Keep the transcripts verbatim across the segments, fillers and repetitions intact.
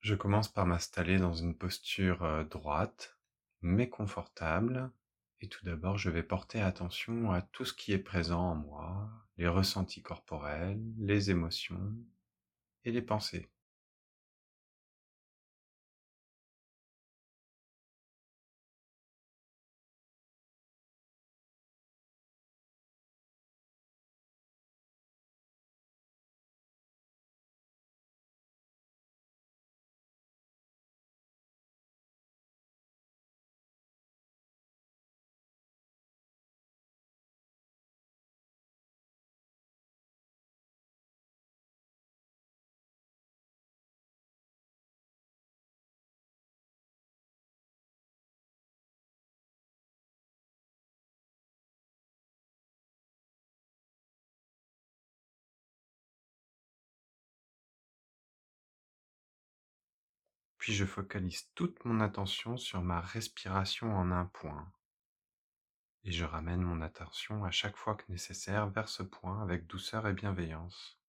Je commence par m'installer dans une posture euh, droite, mais confortable. Et tout d'abord, je vais porter attention à tout ce qui est présent en moi, les ressentis corporels, les émotions et les pensées. Puis je focalise toute mon attention sur ma respiration en un point. Et je ramène mon attention à chaque fois que nécessaire vers ce point avec douceur et bienveillance.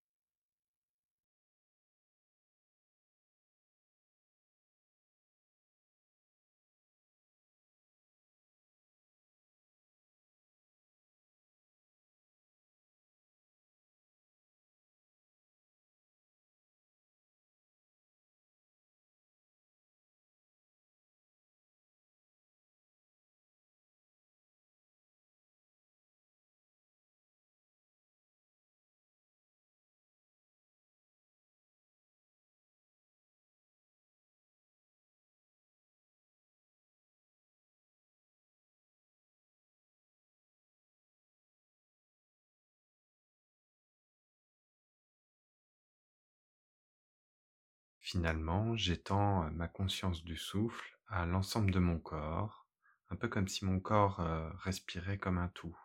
Finalement, j'étends euh, ma conscience du souffle à l'ensemble de mon corps, un peu comme si mon corps euh, respirait comme un tout.